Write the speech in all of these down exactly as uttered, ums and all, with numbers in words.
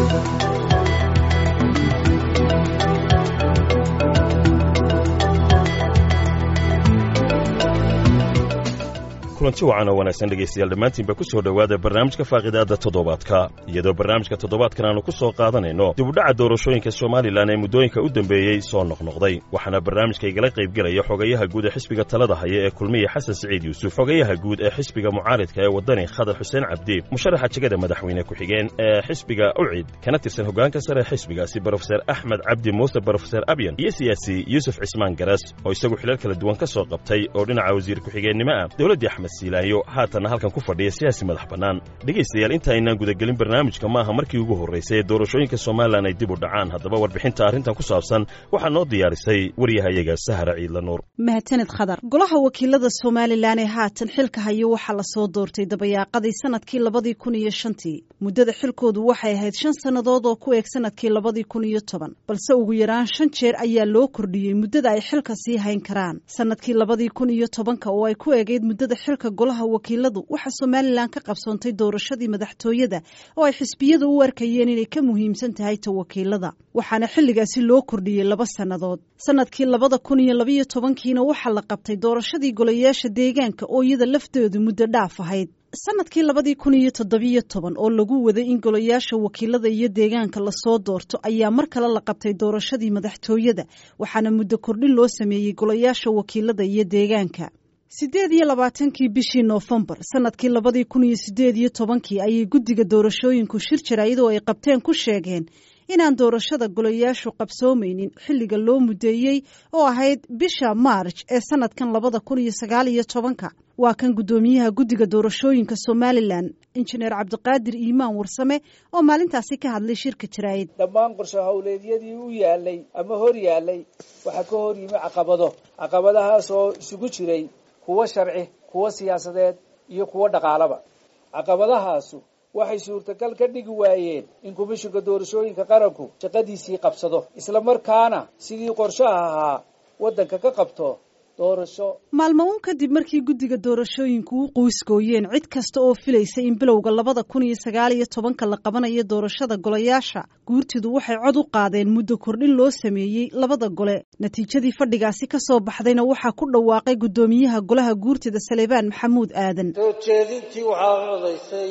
kulanti wacan oo wanaagsan dhegaystayaal dhammaantiinba ku soo dhowaada barnaamijka faaqidaadda toddobaadka iyadoo barnaamijka toddobaadkan aanu ku soo qaadanayno dib u dhaca doorashooyinka somalilan ee muddooyinka u dambeeyey soo noqnoqday waxaana barnaamijka igala qaybgelaya xogayaha guud ee xisbiga talada haya ee kulmiye xasan siciid yuusuf xogayaha guud ee xisbiga mucaaridka ee waddani khadar xuseen cabdi musharaxa jegada madaxweyne ku-xigeen ee xisbiga ucid kana tirsan hoggaanka sare xisbigaasi brofeser axmed cabdi muuse brofeser abyan iyo siyaasi yuusuf cismaan garas oo isagu xilal kala duwan ka soo qabtay oo dhinaca wasiir ku-xigeennimo ah dowladdii axmed siilaanyo haatanna halkan ku fadhiya siyaasi madax bannaan dhegaystayaal inta aynaan gudagelin barnaamijka maaha markii ugu horraysay ee doorashooyinka somalilan ay dib u dhacaan haddaba warbixinta arrintan ku saabsan waxaa noo diyaarisay waryahayaga sahra ciidla nuur mahadsanid khadar golaha wakiilada somalilan ee haatan xilka hayo waxaa la soo doortay dabayaaqadii sanadkii labadii kun iyo shantii muddada xilkoodu waxay ahayd shan sannadood oo ku eeg sanadkii labadii kun iyo toban balse ugu yaraan shan jeer ayaa loo kordhiyey muddada ay xilka sii hayn karaan sanadkii labadii kun iyo tobanka oo ay ku eegeyd muddada xilka golaha wakiiladu waxaa somalilan ka qabsoontay doorashadii madaxtooyada oo ay xisbiyadu u arkayeen inay ka muhiimsan tahay ta wakiilada waxaana xilligaasi loo kordhiyey laba sannadood sanadkii labada kun iyo labiyo tobankiina waxaa la qabtay doorashadii golayaasha deegaanka oo iyada lafteedu muddo dhaaf ahayd sanadkii labadii kun iyo toddobiyo toban oo lagu waday in golayaasha wakiilada iyo deegaanka lasoo doorto ayaa mar kale la qabtay doorashadii madaxtooyada waxaana muddo kordhin loo sameeyey golayaasha wakiilada iyo deegaanka siddeed iyo labaatankii bishii noofembar sanadkii labadii kun iyo siddeed iyo tobankii ayay guddiga doorashooyinku shir jaraa'idoo ay qabteen ku sheegeen inaan doorashada golayaashu qabsoomaynin xilliga loo muddeeyey oo ahayd bisha maarj ee sanadkan labada kun iyo sagaal iyo tobanka waa kan guddoomiyaha guddiga doorashooyinka somalilan injineer cabdiqaadir iimaan warsame oo maalintaasi ka hadlay shirka jaraa'id dhammaan qorshe howleedyadii u yaalay ama hor yaalay waxaa ka hor yimi caqabado caqabadahaas oo isugu jiray kuwa sharci kuwa siyaasadeed iyo kuwa dhaqaalaba caqabadahaasu waxay suurtagal ka dhigi waayeen in komishinka doorashooyinka qaranku shaqadiisii qabsado isla markaana sidii qorshaha ahaa waddanka ka qabto doorasho maalmo uun kadib markii guddiga doorashooyinku u qoysgooyeen cid kasta oo filaysa in bilowga labada kun iyo sagaal iyo tobanka la qabanayo doorashada golayaasha guurtidu waxay cod u qaadeen muddo kordhin loo sameeyey labada gole natiijadii fadhigaasi ka soo baxdayna waxaa ku dhawaaqay guddoomiyaha golaha guurtida saleebaan maxamuud aadan soo jeedintii waxaa codaysay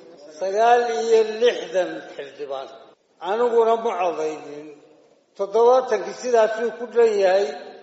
sagaal iyo lixdan xildhibaan aniguna ma codaynin toddobaatankii sidaasuu ku dhan yahay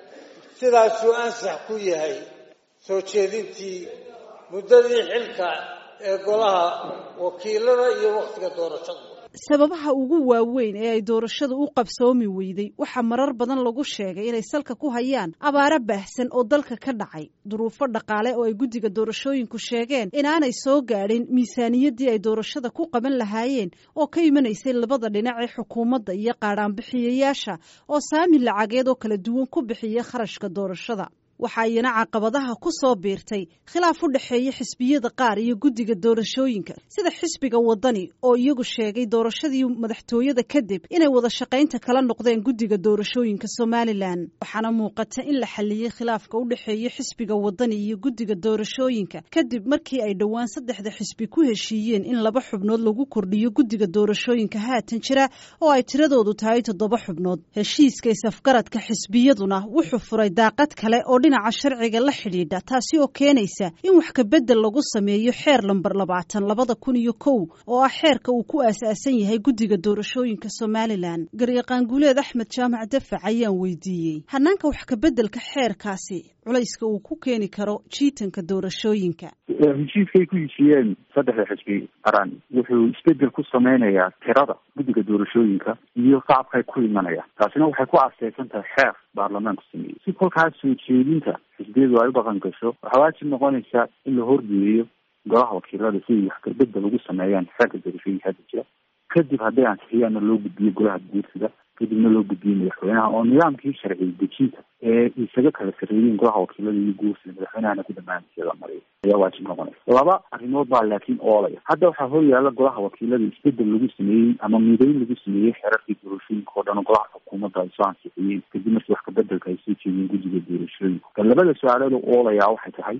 sidaasuu ansax ku yahay soo jeedintii muddadii xilka ee golaha wakiilada iyo wakhtiga doorashada sababaha ugu waaweyn ee ay doorashadu u qabsoomi weyday waxaa marar badan lagu sheegay inay salka ku hayaan abaaro baahsan oo dalka ka dhacay duruufo dhaqaale oo ay guddiga doorashooyinku sheegeen inaanay soo gaadhin miisaaniyaddii ay doorashada ku qaban lahaayeen oo ka imanaysay labada dhinac ee xukuumadda iyo qaadhaanbixiyayaasha oo saami lacageed oo kala duwan ku bixiya kharashka doorashada waxaa iyana caqabadaha ku soo biirtay khilaaf u dhexeeya xisbiyada qaar iyo guddiga doorashooyinka sida xisbiga waddani oo iyagu sheegay doorashadii madaxtooyada kadib inay wada shaqaynta kala noqdeen guddiga doorashooyinka somalilan waxaana muuqata in la xalliyey khilaafka u dhexeeya xisbiga waddani iyo guddiga doorashooyinka kadib markii ay dhowaan saddexda xisbi ku heshiiyeen in laba xubnood lagu kordhiyo guddiga doorashooyinka haatan jira oo ay tiradoodu tahay toddoba xubnood heshiiska isafgaradka xisbiyaduna wuxuu furay daaqad kale oo dhinaca sharciga la xidhiidha taasi oo keenaysa in wax ka bedel lagu sameeyo xeer lambar labaatan labada kun iyo kow oo ah xeerka uu ku aasaasan yahay guddiga doorashooyinka somalilan garyaqaan guuleed axmed jaamac dafac ayaan weydiiyey hanaanka wax ka bedelka xeerkaasi culayska uu ku keeni karo jiitanka doorashooyinka heshiiskay ku heshiiyeen saddexda xisbi qaran wuxuu isbedel ku sameynayaa tirada guddiga doorashooyinka iyo shacabkay ku imanaya taasina waxay ku aaseysan tahay xeer baarlamaanku sameeyey si kolkaas soo jeedinta xisbiyadu ay u dhaqan gasho waxaa waajib noqonaysaa in la horgeeyo golaha wakiilada si wax kabedel lagu sameeyaan xeerka doorashooyinka hadda jira kadib hadday ansixiyaana loo gudbiyo golaha guurtida kadibna loo gudbiyey madaxweynaha oo nidaamkii sharci dejinta ee isaga kala sarreeyeen golaha wakiilada iyo guurtida madaxweynahana ku dhamaantiisa la mariyo ayaa waajib noqonaysa laba arrimood baa laakiin oolaya hadda waxaa hor yaalla golaha wakiilada isbedel lagu sameeyey ama midayn lagu sameeyey xeerarkii doorashooyinka oo dhan oo golaha xukuumadda ay soo ansixiyeen kadib markii wax kabedelka ay soo jeediyeen guddiga doorashooyinka labada su-aalood oo oolayaa waxay tahay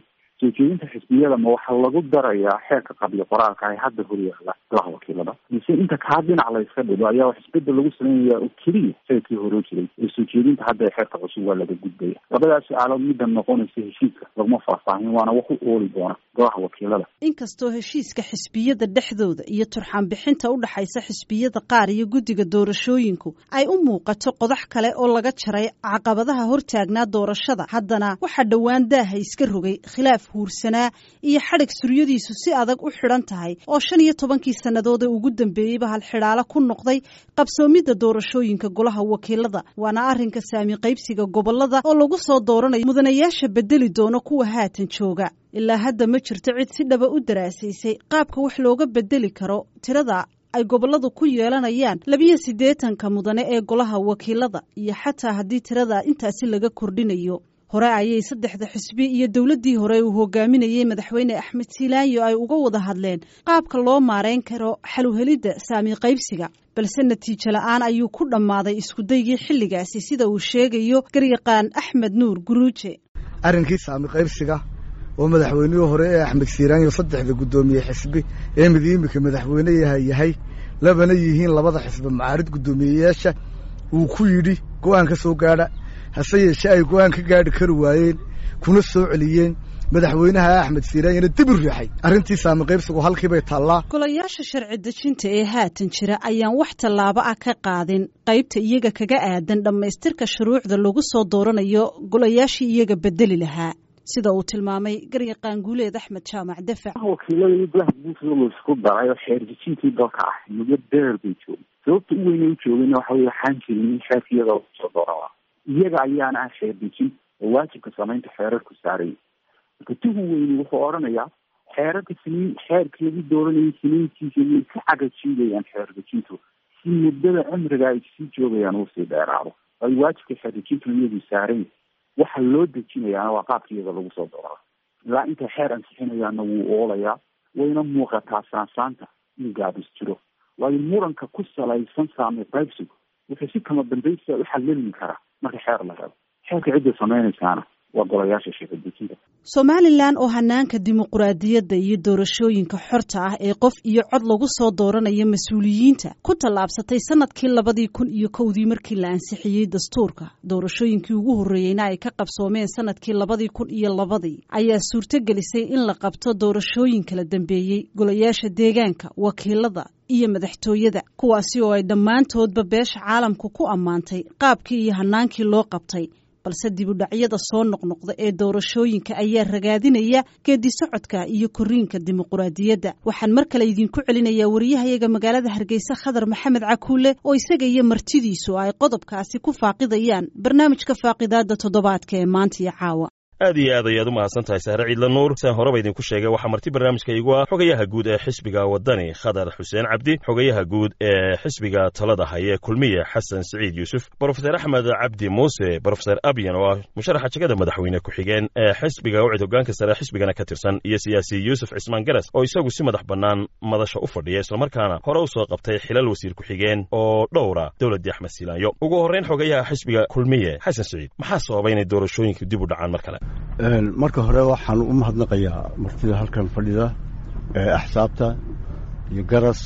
soo jeedinta xisbiyada ma waxaa lagu darayaa xeerka qabiyo qoraalka ay hadda horyaala golaha wakiilada mise inta kaa dhinac la iska dhigo ayaa wax isbedel lagu sameynaya oo keliya xeerkii hore jiray ee soo jeedinta hadda xeerka cusub waa laga gudbaya labadaas su-aalood midda noqonaysa heshiiska laguma faahfaahin waana wax u ooli doona golaha wakiilada inkastoo heshiiska xisbiyada dhexdooda iyo turxaan bixinta u dhaxaysa xisbiyada qaar iyo guddiga doorashooyinku ay u muuqato qodax kale oo laga jaray caqabadaha hortaagnaa doorashada haddana waxaa dhowaan daaha iska rogay khilaaf huursanaa iyo xadhig suryadiisu si adag u xidhan tahay oo shan iyo tobankii sannadood ee ugu dambeeyeyba halxidhaalo ku noqday qabsoomidda doorashooyinka golaha wakiilada waana arrinka saami qaybsiga gobolada oo lagu soo dooranayo mudanayaasha bedeli doono kuwa haatan jooga ilaa hadda ma jirto cid si dhaba u daraasaysay qaabka wax looga bedeli karo tirada ay goboladu ku yeelanayaan labiyo siddeetanka mudane ee golaha wakiilada iyo xataa haddii tirada intaasi laga kordhinayo hore ayay saddexda xisbi iyo dowladdii hore uu hogaaminayey madaxweyne axmed siilaanyo ay uga wada hadleen qaabka loo maareyn karo xaluhelidda saami qaybsiga balse natiijo la-aan ayuu ku dhammaaday iskudaygii xilligaasi sida uu sheegayo garyaqaan axmed nuur guruuje arrinkii saami qaybsiga oo madaxweynihii hore ee axmed siilaanyo saddexda guddoomiye xisbi ee mid imika madaxweyne yahay labana yihiin labada xisbi macaarid guddoomiyeyaasha uu ku yidhi go-aan ka soo gaadha hase yeeshee ay go-aan ka gaadhi kari waayeen kuna soo celiyeen madaxweynaha axmed siilaanyana dib u riixay arrintii saami qaybsigu halkiibay taallaa golayaasha sharci dejinta ee haatan jira ayaan wax tallaabo ah ka qaadin qaybta iyaga kaga aadan dhammaystirka shuruucda lagu soo dooranayo golayaashii iyaga bedeli lahaa sida uu tilmaamay garyaqaan guuleed axmed jaamac dafac wakiilada golaha guud la isku daray oo xeer dejintii dalka ah muddo dheer bay joogeen sababta u weyn u joogayna waxa weye waxaan jirin in xeerka iyada soo dooran iyaga ayaana ah xeer dejin oo waajibka samaynta xeerarku saaray marka tuhu weyni wuxuu odhanayaa xeerarka siniin xeerka lagu dooranayay siniintiisa way ka cagajiidayaan xeer dejintu si muddada cimriga ay sii joogayaan uu sii dheeraado ay waajibka xeer dejintu iyadu saaray waxa loo dejinayaana waa qaabka iyada lagu soo doorado ilaa intay xeer ansixinayaana wuu oolayaa wayna muuqataa saansaanta in gaabis jiro waayo muranka ku salaysan saami qaybsigu wuxuu si kama dambaysa u xallilmi karaa marka xeer la rabo xeerka cidda samaynaysaana waa golayaasha sharci dejinta somalilan oo hanaanka dimuquraadiyadda iyo doorashooyinka xorta ah ee qof iyo cod lagu soo dooranayo mas-uuliyiinta ku tallaabsatay sanadkii labadii kun iyo kowdii markii la ansixiyey dastuurka doorashooyinkii ugu horreeyeyna ay ka qabsoomeen sanadkii labadii kun iyo labadii ayaa suurto gelisay in la qabto doorashooyin kala dambeeyey golayaasha deegaanka wakiilada iyo madaxtooyada kuwaasi oo ay dhammaantoodba beesha caalamku ku ammaantay qaabkii iyo hanaankii loo qabtay balse dibudhacyada soo noqnoqda ee doorashooyinka ayaa ragaadinaya geedi socodka iyo koriinka dimuquraadiyadda waxaan mar kale idinku celinayaa wariyahayaga magaalada hargeysa khadar maxamed cakuule oo isaga iyo martidiisu ay qodobkaasi ku faaqidayaan barnaamijka faaqidaada toddobaadka ee maanta iyo caawa aad iyo aad ayaad u mahadsan tahay sahre ciidla nuur saan horeba idinku sheegay waxaa marti barnaamijka igu ah xogayaha guud ee xisbiga wadani khadar xuseen cabdi xogayaha guud ee xisbiga talada haye kulmiye xasan siciid yuusuf brofeser axmed cabdi muuse brofeser abyan oo ah musharaxa jegada madaxweyne ku-xigeen ee xisbiga wacid hogaanka sare xisbigana ka tirsan iyo siyaasi yuusuf cismaan garas oo isagu si madax bannaan madasha u fadhiya islamarkaana hore u soo qabtay xilal wasiir ku-xigeen oo dhowra dowladdii axmed siilaanyo ugu horreyn xogayaha xisbiga kulmiye xasan siciid maxaa sababay inay doorashooyinku dib u dhacaan mar kale marka hore waxaan u mahadnaqayaa martida halkan fadhida ee axsaabta iyo garas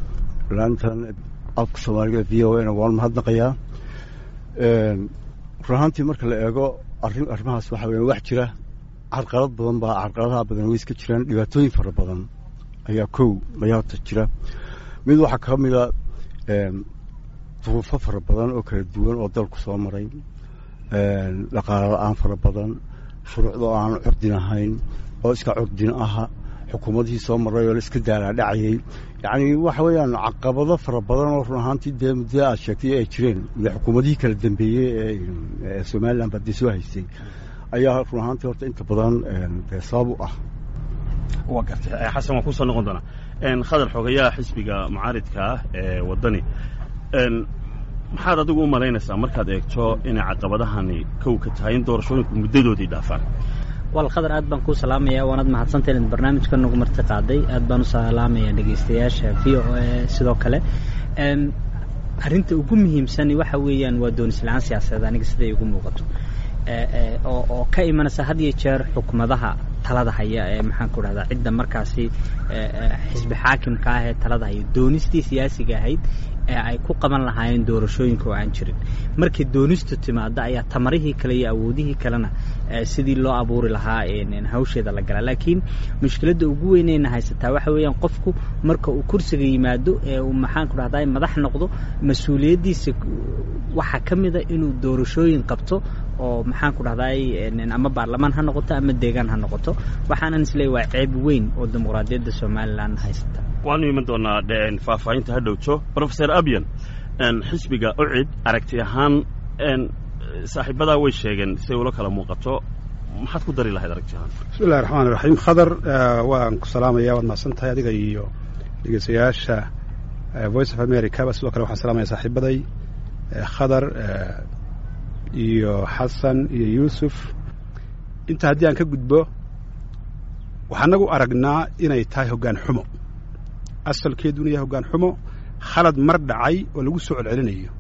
laantan afka soomaaliga v o na waan mahadnaqayaa run ahaantii marka la eego arrin arrimahaas waxa weya wax jira carqalad badan baa carqaladaha badan way iska jiraan dhibaatooyin fara badan ayaa kow mayaata jira mid waxaa ka mida duruufo fara badan oo kala duwan oo dalku soo maray dhaqaalo la-aan fara badan shuruucda oo aan curdin ahayn oo iska curdin aha xukuumadihii soo maray oo la iska daalaadhacayay yacni waxa weeyaan caqabado fara badan oo run ahaantii dee muddo aad sheegtay ay jireen muddo xukuumadihii kala dambeeyey ee somalilan baa dee soo haystay ayaa run ahaantii horta inta badan dee sabab u ah waa gartay xasan waan kusoo noqon doonaa khadar xogayaha xisbiga mucaaridka ah ee waddani maxaad adigu u malaynaysaa markaad eegto inay caqabadahani kow ka tahay in doorashooyinku muddadoodii dhaafaan wal khadar aad baan kuu salaamayaa waanaad mahadsantahay inaad barnaamijka nagu marti qaaday aad baan u salaamayaa dhegaystayaasha v o a sidoo kale arrinta ugu muhiimsani waxa weeyaan waa doonisla-aan siyaasadeed aniga siday ugu muuqato oo ka imanaysa had iyo jeer xukuumadaha talada haya ee maxaan ku dhahdaa cidda markaasi xisbi xaakimka ah ee talada haya doonistii siyaasiga ahayd ee ay ku qaban lahaayeen doorashooyinka oo aan jirin markii doonistu timaada ayaa tamarihii kale iyo awoodihii kalena sidii loo abuuri lahaa hawsheeda la galaa laakiin mushkiladda ugu weynayna haysataa waxa weeyaan qofku marka uu kursiga yimaado ee uu maxaan ku dhahdaa madax noqdo mas-uuliyaddiisa waxaa ka mid a inuu doorashooyin qabto oo maxaan ku dhahdaay ama baarlamaan ha noqoto ama deegaan ha noqoto waxaanan isleeyahay waa ceeb weyn oo dimuqraadiyadda somalilan haysata waanu iman doonaa faahfaahinta ha dhowto professor abyan xisbiga ucid aragti ahaan saaxiibadaa way sheegeen siay ula kala muuqato maxaad ku dari lahayd aragti ahaan bismillahi raxmaan iraxiim khadar waan ku salaamaya waad mahadsan tahay adiga iyo dhegeystayaasha voice of america ba sidoo kale waxaan salaamaya saaxiibaday khadar iyo xasan iyo yuusuf inta haddii aan ka gudbo waxaan nagu aragnaa inay tahay hoggaan xumo asalkeeduna yahay hoggaan xumo khalad mar dhacay oo lagu soo celcelinayo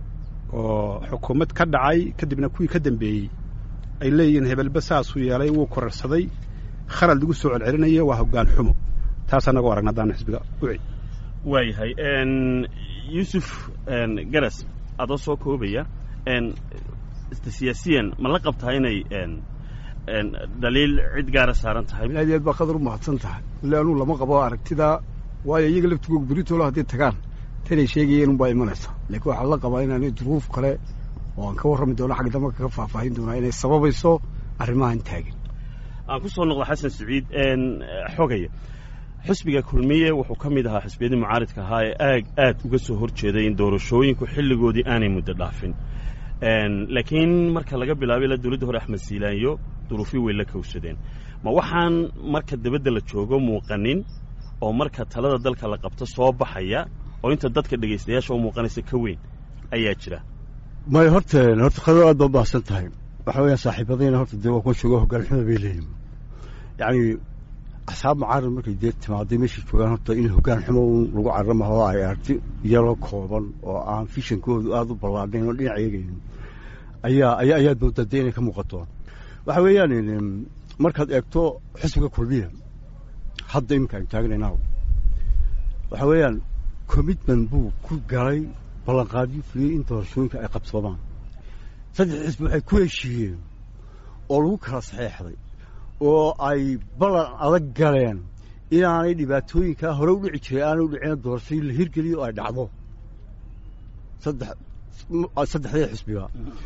oo xukuumad ka dhacay kadibna kuwii ka dambeeyey ay leeyihiin hebelba saasuu yeelay wuu korarsaday khalad lagu soo celcelinayo waa hoggaan xumo taasaan nagu aragna haddaan xisbiga ucid waayahay yuusuf garas adoo soo koobaya siyaasiyan ma la qabtaa inay daliil cid gaara saaran tahay aad aad baa qadar u mahadsan tahay ille anuu lama qabo aragtidaa waayo iyaga laftigooga beritoola hadday tagaan tanay sheegayeen unbaa imanaysa laakiin waxaa la qabaa inaanay duruuf kale oo aan ka warrami doono xagga dambe kaga faahfaahin doonaa inay sababayso arrimahan taagin aan ku soo noqdo xasan saciid xogaya xisbiga kulmiye wuxuu ka mid ahaa xisbiyadii mucaaridka ahaa ee aag aad uga soo hor jeeday in doorashooyinku xilligoodii aanay muddo dhaafin laakiin marka laga bilaabay ilaa dawladda hore axmed siilaanyo duruufii way la kowsadeen ma waxaan marka dabadda la joogo muuqanin oo marka talada dalka la qabto soo baxaya oo inta dadka dhegaystayaasha u muuqanaysa ka weyn ayaa jira may horta horta qadar aad baa baahsan tahay waxa weeyaan saaxiibadayna horta dee waa kuwa jooga hoggaan xumada bay leeyihin yacni axsaab mucaarad markay dee timaaday meeshay joogaan horta in hoggaan xumo lagu carramaho ay arti iyaloo kooban oo aan fishankoodu aada u ballaadhayn oo dhinac eegaynin ayaa ayaa ayaad moodaa dee inay ka muuqato waxa weeyaan markaad eegto xisbiga kulmiya hadda iminka aynu taagnaynaa waxa weeyaan commitment buu ku galay ballanqaadyo fuliyey in doorashooyinka ay qabsoomaan saddex xisbi waxay ku heshiiyeen oo lagu kala saxeexday oo ay ballan adag galeen inaanay dhibaatooyinkaa hore u dhici jiray aanay u dhicina doorashadii la hirgeliyo oo ay dhacdo saddex saddexdii xisbiga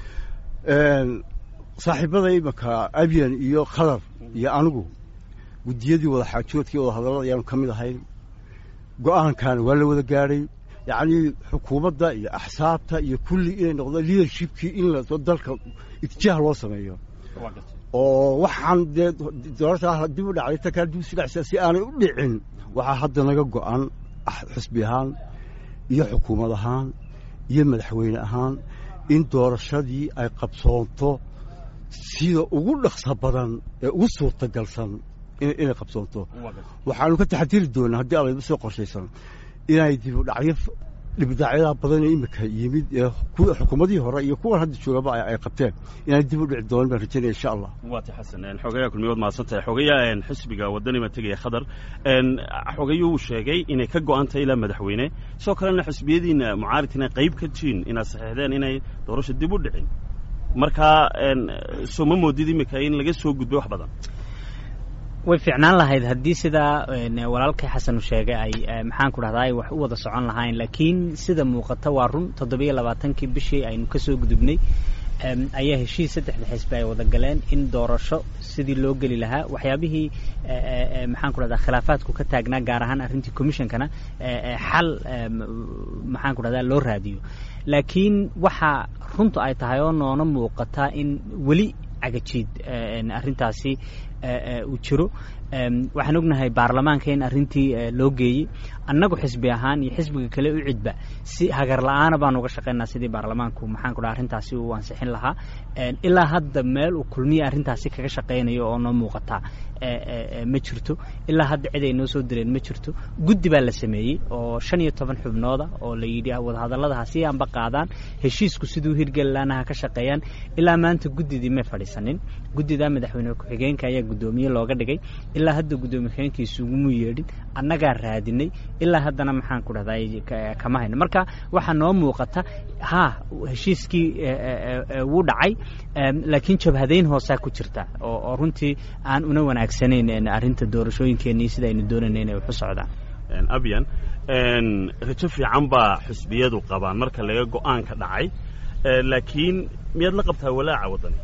saaxiibada imanka abyan iyo khadar iyo anigu guddiyadii wada xaajoodkii wada hadallada ayaanu ka mid ahayn go-aankaana waa la wada gaadhay yacnii xukuumadda iyo axsaabta iyo kulli inay noqdo leadershipkii in la dalka ittijaah loo sameeyo oo waxaan dee doorashaa dib u dhacday takaa dib usi dhacsa si aanay u dhicin waxaa hadda naga go-an xisbi ahaan iyo xukuumad ahaan iyo madaxweyne ahaan in doorashadii ay qabsoonto sida ugu dhaqsa badan ee ugu suurtagalsan inay qabsoonto waxaanu ka taxadiri doonaa haddii alayba soo qorshaysan inay dib u dhacyo dhibdhacyadaa badan ee imika yimid ee xukuumadihii hore iyo kuwan hadda joogaba ay qabteen inay dib u dhici doonaan baan rajaynaya insha allah waati xasan xogayaa kulmiyood mahadsan tahay xogayaa xisbiga wadani ma tegaya khadar xogayuu sheegay inay ka go-an tahay ilaa madaxweyne sidoo kalena xisbiyadiina mucaaridkiina qayb ka jiin inaad saxeexdeen inay doorasho dib u dhicin markaa soo ma moodid imika in laga soo gudbay wax badan way fiicnaan lahayd haddii sidaa walaalkay xasan uu sheegay ay maxaan ku dhahdaa ay wax u wada socon lahayn laakiin sida muuqata waa run toddobiyo labaatankii bishii aynu ka soo gudubnay ayaa heshiis saddexda xisbi ay wada galeen in doorasho sidii loo geli lahaa waxyaabihii maxaan ku dhahdaa khilaafaadku ka taagnaa gaar ahaan arrintii commissionkana xal maxaan ku dhahdaa loo raadiyo laakiin waxaa runtu ay tahay oo noona muuqataa in weli cagajiid arrintaasi uu jiro waxaan ognahay baarlamaanka in arrintii loo geeyey annagu xisbi ahaan iyo xisbiga kale u cidba si hagar la-aana baan uga shaqaynaa sidii baarlamaanku maxaan ku dhaha arrintaasi uu ansixin lahaa ilaa hadda meel uu kulmiya arrintaasi kaga shaqaynayo oo noo muuqataa ma jirto ilaa hadda cid ay noo soo direen ma jirto guddi baa la sameeyey oo shan iyo toban xubnooda oo la yidhi wadahadallada ha sii anba qaadaan heshiisku siduu hirgeli laana ha ka shaqeeyaan ilaa maanta guddidii may fadhiisanin guddidaa madaxweyne ku-xigeenka ayaa guddoomiye looga dhigay ilaa hadda guddoomiye ku-xigeenkiisa uguma yeedhin annagaa raadinay ilaa haddana maxaan ku dhahdaa kama hayno marka waxaa noo muuqata ha heshiiskii wuu dhacay laakiin jabhadayn hoosaa ku jirta oo runtii aan una wanaagsanayn arrinta doorashooyinkeenii sida aynu doonayna inay wax u socdaan abyan rajo fiican baa xisbiyadu qabaan marka laga go'aanka dhacay laakiin miyaad la qabtaa walaaca waddani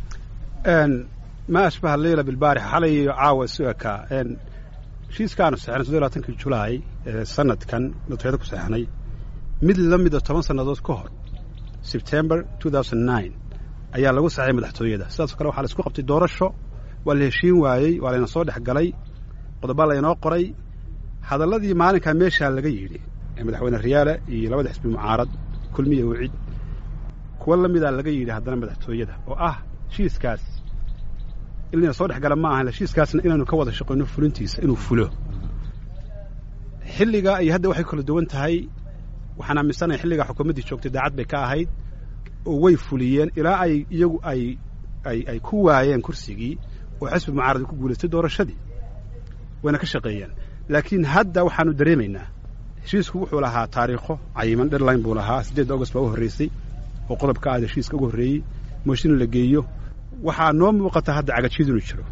ma ashbaha leyla bilbaarix xalay iyo caawa isu ekaa heshiiskaanu saxnay soddoiy labaatankii julaay sanadkan madaxtooyada ku saxnay mid la mida toban sannadood ka hor sebtember two thousand nine ayaa lagu saxay madaxtooyada sidaasoo kale waxaa la isku qabtay doorasho waa la heshiin waayey waa layna soo dhex galay qodoba laynoo qoray hadalladii maalinkaa meeshaa laga yidhi ee madaxweyne riyaale iyo labada xisbi mucaarad kulmiya wicid kuwa la midaa laga yidhi haddana madaxtooyada oo ah heshiiskaas inayna soo dhex gala ma ahan heshiiskaasna inaynu ka wada shaqayno fulintiisa inuu fulo xilligaa iyo hadda waxay kala duwan tahay waxaan aaminsanahay xilligaa xukuumaddii joogtay daacad bay ka ahayd oo way fuliyeen ilaa ay iyagu ay ay ay ku waayeen kursigii oo xisbi mucaarad ku guulaystay doorashadii wayna ka shaqeeyeen laakiin hadda waxaanu dareemaynaa heshiisku wuxuu lahaa taariikho cayiman deadline buu lahaa siddeedda august baa u horraysay oo qodobka aad heshiiska ugu horreeyey mooshin la geeyo waxaa noo muuqata hadda cagajid inuu jiro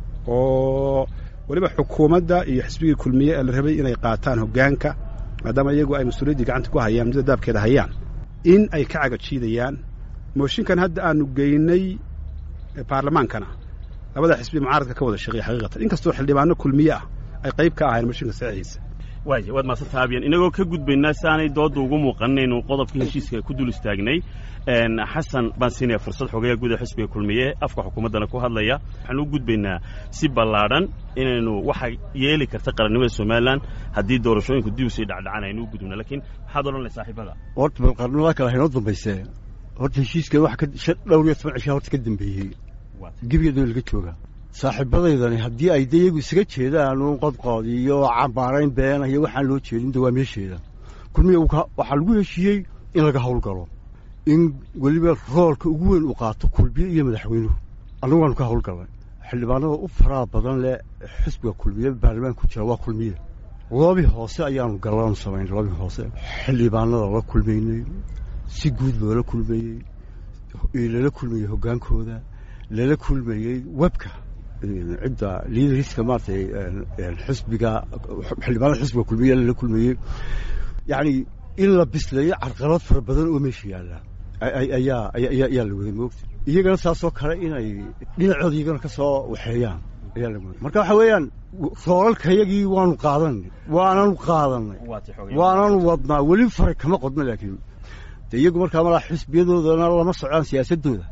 oo weliba xukuumadda iyo xisbigii kulmiye ee la rabay inay qaataan hoggaanka maadaama iyagu ay mas-uuliyaddii gacanta ku hayaan muddada daabkeeda hayaan in ay ka cagajiidayaan mooshinkan hadda aanu geynay baarlamaankana labada xisbi mucaaradka ka wada shaqeeya xaqiiqatan inkastoo xildhibaano kulmiye ah ay qayb ka ahayn mooshinka saxiixiisa waaya waad maadsantaa abyan inagoo ka gudbaynaa si aanay doodda ugu muuqanaynu qodobkii heshiiska ku dul istaagnay xasan baan siinaya fursad xogeeya gudaha xisbiga kulmiye afka xukuumaddana ku hadlaya waxaan u gudbaynaa si ballaadhan inaynu waxa yeeli karta qarannimada somalilan haddii doorashooyinku dib usii dhacdhacaan aynu u gudubna laakiin maxaad odhan lahay saaxiibada horta bal qarnimada kale haynoo dambaysee horta heshiiska wax ka dhowr iyo toban cishaa horta ka dambeeyey gebigeeduna laga joogaa saaxiibadaydani haddii ay de iyagu isaga jeedaan uun qodqood iyo cambaarayn beena iyo waxaan loo jeedin de waa meesheeda kulmiya waxaa lagu heshiiyey in laga hawlgalo in weliba roolka ugu weyn uu qaato kulmiye iyo madaxweynuhu annagu waanu ka hawlgalnay xildhibaanada u faraha badan leh xisbiga kulmiye baarlamaanka ku jira waa kulmiye loobi hoose ayaanu gallaanu samaynay loobi hoose xildhibaanada la kulmaynay si guud loola kulmayey lala kulmayey hoggaankooda lala kulmayey webka cidda liidariska maaragtay xisbiga xildhibaanada xisbiga kulmiye lala kulmayey yacni in la bisleeyo carqalad fara badan oo meesha yaalla ayaa ayaa la waday moogta iyagana saasoo kale inay dhinacooda iyagana ka soo waxeeyaan ayaa la waday marka waxa weeyaan roolalkayagii waanu qaadanay waananu qaadanay waananu wadnaa weli faray kama qodno laakiin de iyagu markaa malaa xisbiyadoodana lama socdaan siyaasadooda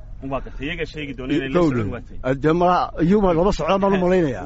de malaa iyuma lama socdaan baan u malaynayaa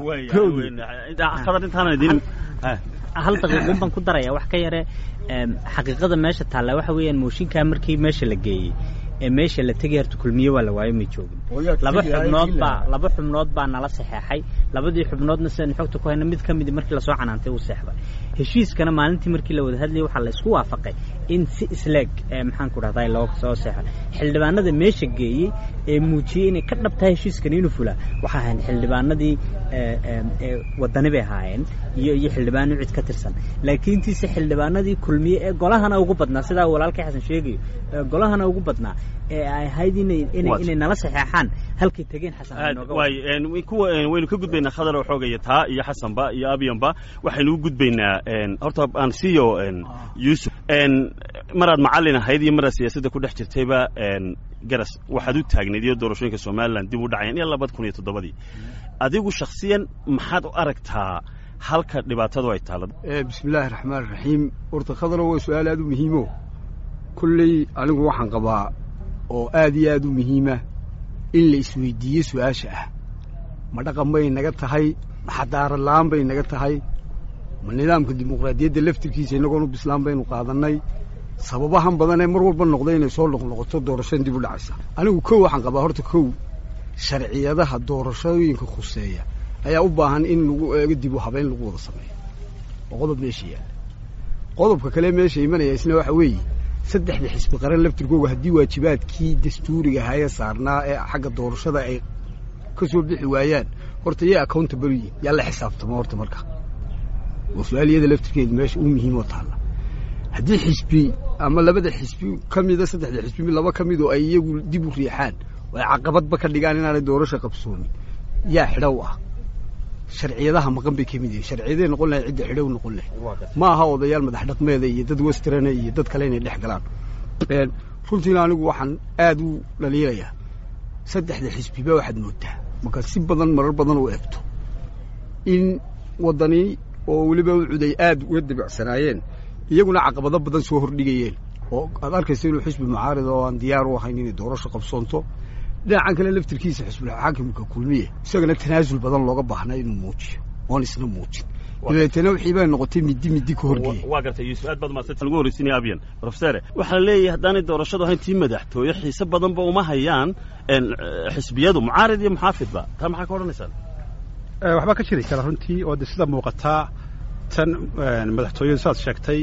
hal daqiiqun baan ku daraya wax ka yare xaqiiqada meesha taalla waxa weeyaan mooshinkaa markii meesha la geeyey ee meesha la tegay horta kulmiye waa la waayo may joogin laba xubnood baa laba xubnood baa nala saxeexay labadii xubnoodna sidaan xogta ku hayna mid ka mid markii lasoo canaantay uu seexday heshiiskana maalintii markii la wada hadlayay waxaa la isku waafaqay in si isleeg maxaan ku dhahdaa loo soo seexo xildhibaanada meesha geeyey ee muujiyey inay ka dhabtahay heshiiskani inuu fulaa waxaa ahayn xildhibaanadii wadani bay ahaayeen iyo iyo xildhibaano cid ka tirsan laakiin intiisa xildhibaanadii kulmiye ee golahana ugu badnaa sidaa walaalkay xasan sheegayo golahana ugu badnaa ee ay ahayd inay inay nala saxeexaan halkay tageen xasan waay kuwa waynu ka gudbaynaa khadar oo xoogaya taa iyo xasanba iyo abyanba waxaynu u gudbaynaa horta aan siiyo yuusuf maraad macallin ahayd iyo maraad siyaasadda ku dhex jirtayba garas waxaad u taagnayd iyo doorashooyinka somalilan dib u dhacayeen iyo labada kun iyo toddobadii adigu shakhsiyan maxaad u aragtaa halka dhibaatadu ay taalo bismillaahi raxmaan raxiim horta khadaro waa su-aal aad u muhiimo kolley anigu waxaan qabaa oo aad iyo aad u muhiima in la isweydiiyo su-aasha ah ma dhaqan bay naga tahay ma xadaarad la'aan bay naga tahay ma nidaamka dimuqraadiyadda laftirkiisa innagoon u bislaan baynu qaadannay sababahan badan ee mar walba noqday inay soo noqnoqoto doorashadan dib u dhacaysa anigu kow waxaan qabaa horta kow sharciyadaha doorashooyinka khuseeya ayaa u baahan in lagu eego dib u habeyn lagu wada sameeyo oo qodob meesha yaalla qodobka kale meesha imanaya isna waxa weeye saddexda xisbi qaran laftirkooga haddii waajibaadkii dastuuriga ahaaye saarnaa ee xagga doorashada ay ka soo bixi waayaan horta yaa accountable yihiin yaa la xisaabtamo horta marka waa su-aaliyada laftirkeeda meesha u muhiim oo taalla haddii xisbi ama labada xisbi ka mida saddexda xisbi laba ka mid oo ay iyagu dib u riixaan oo ay caqabadba ka dhigaan inaanay doorasho qabsoomin yaa xidhow ah sharciyadaha maqan bay ka mid yihiin sharciyaday noqon lahay cidda xidhow noqon lahay ma aha odayaal madax dhaqmeeda iyo dad westerana iyo dad kale inay dhex galaan runtiina anigu waxaan aad u dhaliilayaa saddexda xisbiba waxaad moodaa marka si badan marar badan u eegto in waddani oo weliba u cuday aad uga dabacsanaayeen iyaguna caqabado badan soo hordhigayeen oo aad arkaysa inuu xisbi mucaarida oo aan diyaar u ahayn inay doorasho qabsoonto dhinacan kale laftirkiisa xisbul xaakimka kulmiye isagana tanaasul badan looga baahnaa inuu muujiyo oon isna muujin dabeetana wixii baa noqotay midi midi ka horgeeyay waa gartay yuusuf aad baad mahadsan ugu horreysiinaya abiyan professor waxaa leeyahay haddaanay doorashadu ahayn tii madaxtooye xiise badanba uma hayaan xisbiyadu mucaarid iyo muxaafidba taa maxaa ka odhanaysaan waxbaa ka jiri kara runtii oo de sida muuqataa tan madaxtooyadu saad sheegtay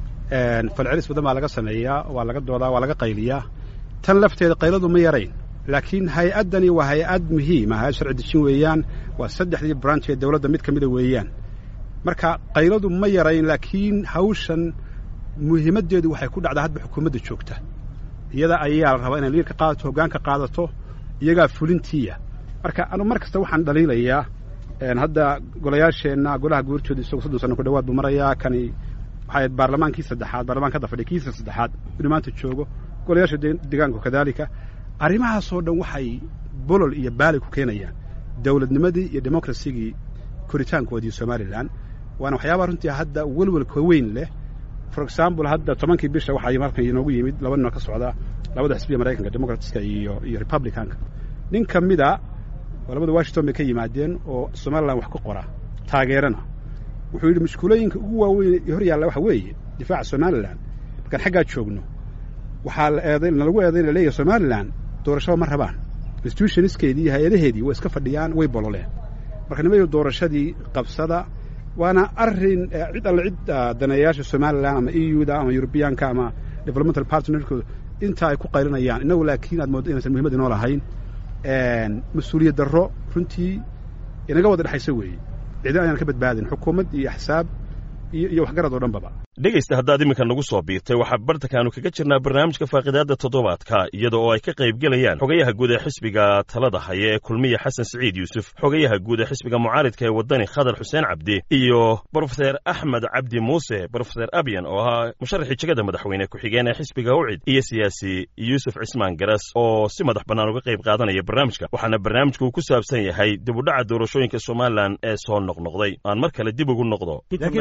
falcelis badan baa laga sameeyaa waa laga doodaa waa laga qayliyaa tan lafteeda qayladu ma yarayn laakiin hay-addani waa hay-ad muhiima hay-ad sharci dejin weeyaan waa saddexdii branch ee dawladda mid ka mida weeyaan marka qayladu ma yarayn laakiin hawshan muhiimaddeedu waxay ku dhacdaa hadba xukuumadda joogta iyada ayaa la rabaa inay liirka qaadato hoggaanka qaadato iyagaa fulintiiya marka anu mar kasta waxaan dhaliilayaa hadda golayaasheenna golaha guurtooda isagu soddon sano ku dhawaad buu marayaa kani waxay baarlamaankii saddexaad baarlamaanka hadda fadhiya kiisa saddexaad inuu maanta joogo golayaasha deegaanku kadaalika arrimahaasoo dhan waxay bolol iyo baali ku keenayaan dawladnimadii iyo demokrasigii koritaankoodii somalilan waana waxyaabaa runtii hadda welwelka weyn leh for example hadda tobankii bisha waxaa markan inoogu yimid laba ninoo ka socda labada xisbiya maraykanka democratska iyo iyo republicanka nin ka mida oo labada washington bay ka yimaadeen oo somalilan wax ku qora taageerana wuxuu yidhi mashkuulooyinka ugu waaweyn ee hor yaalla waxa weeye difaaca somalilan markaan xaggaa joogno waxaa la eeday nalagu eedayna leeyahay somalilan doorashada ma rabaan institutionskeedii iyo hay-adaheedii way iska fadhiyaan way bololeen marka nimayo doorashadii qabsada waana arrin cid alle cid daneeyayaasha somalilan ama e u da ama yurubiyaanka ama developmental partnerkooda inta ay ku qaylinayaan innagu laakiin aad mooddo inaysan muhiimad inoo lahayn mas-uuliyad darro runtii inaga wada dhexaysa weeye cidina ayaan ka badbaadin xukuumad iyo axsaab iyo iyo waxgarad oo dhanbaba dhegaysta haddaad iminka nagu soo biirtay waxaa bartankaanu kaga jirnaa barnaamijka faaqidaadda toddobaadka iyada oo ay ka qayb gelayaan xogayaha guud ee xisbiga talada haya ee kulmiya xasan siciid yuusuf xogayaha guud ee xisbiga mucaaridka ee waddani khadar xuseen cabdi iyo brofeser axmed cabdi muuse brofeser abyan oo ahaa musharaxii jegada madaxweyne ku-xigeen ee xisbiga ucid iyo siyaasi yuusuf cismaan garas oo si madax bannaan uga qayb qaadanaya barnaamijka waxaana barnaamijku uu ku saabsan yahay dib u dhaca doorashooyinka somalilan ee soo noqnoqday aan mar kale dib ugu noqdo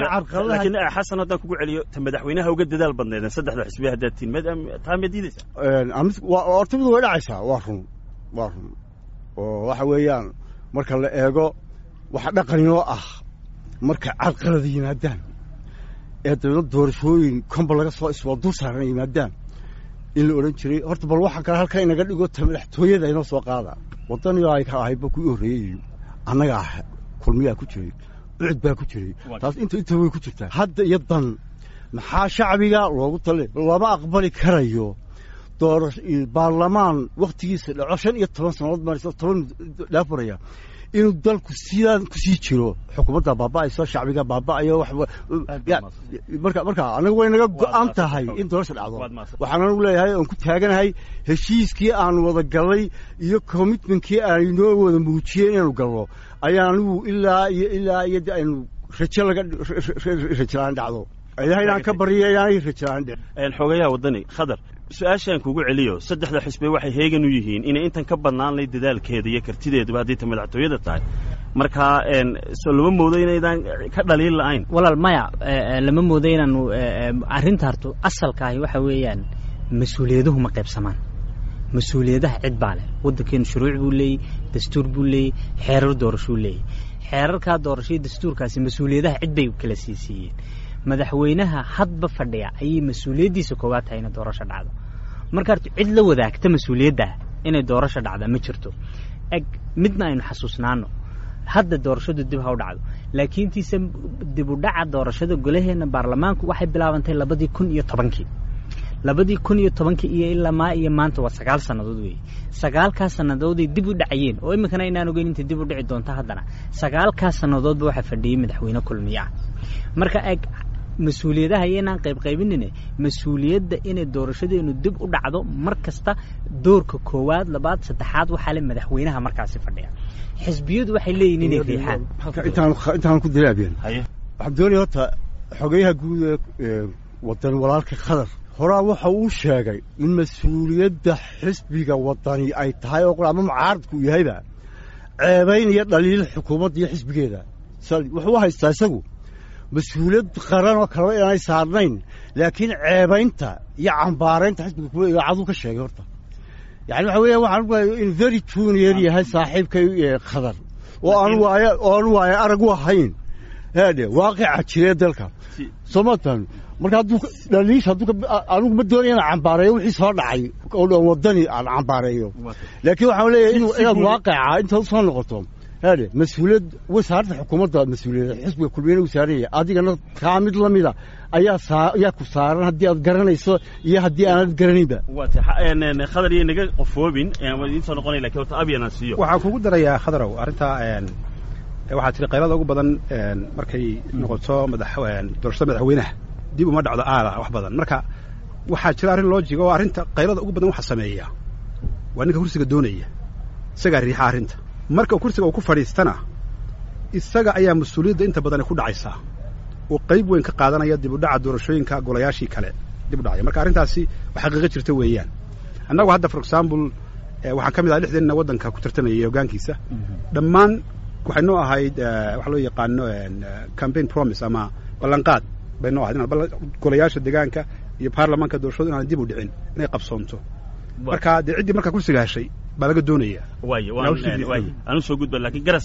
xasan haddaan kugu celiyo ta madaxweynaha uga dadaal badneedeen saddexda xisbiya haddaad tiin taa ma diidaysa horta mid way dhacaysaa waa run waa run oo waxa weeyaan marka la eego waxa dhaqaninoo ah marka carqalada yimaadaan ee dawlad doorashooyin komba laga soo iswaa dul saaran yimaadaan in la odhan jiray horta bal waxaa kale halkaa inaga dhigo ta madaxtooyada inoo soo qaada waddaniyo ay ka ahayba kuwii horreeyey annaga ah kulmiyaa ku jiray ucid baa ku jiray taas inta inta way ku jirtaa hadda iyo dan maxaa shacbiga loogu tale lama aqbali karayo doorasho baarlamaan wakhtigiisa dhaco shan iyo toban sannadood baan toban dhaafuraya inuu dalku sidaan kusii jiro xukuumadda baaba'ayso shacbiga baaba'ayo wax marka marka anagu way naga go'an tahay in doorasho dhacdo waxaan anagu leeyahay oon ku taaganahay heshiiskii aanu wada galay iyo commitmentkii aanoo wada muujiyey inaanu galno ayaa anigu ilaa iyo ilaa iyo aynu rajo laga rajalaan dhacdo ilahay inaan ka baryo inaanay rajalaan dhicin xogayaha waddani khadar su-aashaan kugu celiyo saddexda xisbe waxay heegan u yihiin inay intan ka badnaan lay dadaalkeeda iyo kartideeduba haddii ta madaxtooyada tahay marka soo lama moodo inaydaan ka dhaliin la'ayn walaal maya lama moodo inaanu arrinta harto asalkaahi waxa weeyaan mas-uuliyaduhu ma qaybsamaan mas-uuliyadaha cid baa leh waddankeenu shuruuc buu leeyey dastuur buu leeyey xeerar doorashuu leeyey xeerarkaa doorashaiyo dastuurkaasi mas-uuliyadaha cid bay kala siisiiyeen madaxweynaha hadba fadhiya ayay mas-uuliyaddiisa koowaad tahay inay doorasho dhacdo marka horta cid la wadaagta mas-uuliyadda inay doorasho dhacda ma jirto eg midna aynu xasuusnaano hadda doorashadu dib ha u dhacdo laakiin tiise dib u dhaca doorashada golaheenna baarlamaanku waxay bilaabantay labadii kun iyo tobankii labadii kun iyo tobankii iyo ilaa maa iyo maanta waa sagaal sannadood weeye sagaalkaas sannadoodii dib u dhacayeen oo iminkana inaan ogeyn intay dib u dhici doonto haddana sagaalkaas sannadoodba waxaa fadhiyey madaxweyne kulmiye ah marka eg mas-uuliyadaha iyoinaan qayb qaybinine mas-uuliyadda inay doorashadeenu dib u dhacdo mar kasta doorka koowaad labaad saddexaad waxaa le madaxweynaha markaasi fadhiya xisbiyadu waxay leeyihin inay riixaan intaan ku dalaabeen waxaan doonaya horta xogeyaha guud ee wadan walaalka khadar horaa waxa uu sheegay in mas-uuliyadda xisbiga wadani ay tahay oo ama mucaaradku uu yahayba ceebayn iyo dhaliil xukuumadda iyo xisbigeeda wuxuu u haystaa isagu mas-uuliyad qaran oo kaleba inaanay saarnayn laakiin ceebaynta iyo cambaaraynta xisbiga kuwa idaacaduu ka sheegay horta yani waxa weeya waxaan in very junior yahay saaxiibkay khadar oo aan waaya oo aan waaya arag u ahayn haade waaqica jiree dalka somatan marka hadduu dhaliish hadduu anigu ma doonayo inaan cambaareeyo wixii soo dhacay oo dhan wadani aan cambaareeyo laakiin waxaan leeyahay inuu inaad waaqica intaad soo noqoto haade mas-uuliyad wasaaradda xukuumadda mas-uuliyadda xisbiga kulmiyana uu saaran yahay adigana kaa mid la mida ayaa saa ayaa ku saaran haddii aad garanayso iyo haddii aanad garanaynba khadar iyo naga qofoobin idiin soo noqonay lakiin horta abyana siiyo waxaan kugu darayaa khadarow arrintaa waxaa tiri qaylada ugu badan markay noqoto madax doorashada madaxweynaha dib uma dhacdo aala wax badan marka waxaa jira arrin loojiga oo arrinta qaylada ugu badan waxa sameeya waa ninka kursiga doonaya isagaa riixa arrinta marka kursiga uu ku fadhiistana isaga ayaa mas-uuliyadda inta badan ku dhacaysaa oo qayb weyn ka qaadanaya dib u dhaca doorashooyinka golayaashii kale dib u dhacaya marka arrintaasi wax xaqiiqo jirta weeyaan annagu hadda for example waxaan ka mid ahaa lixdanina waddanka ku tartamayay hoggaankiisa dhammaan waxay noo ahayd waxa loo yaqaano campaign promise ama ballanqaad bay noo ahayd golayaasha deegaanka iyo baarlamaanka doorashadu inaan dib u dhicin inay qabsoonto marka dee ciddii markaa kursiga heshay baa laga doonaya waayo waayo aanu soo gudba laakiin garas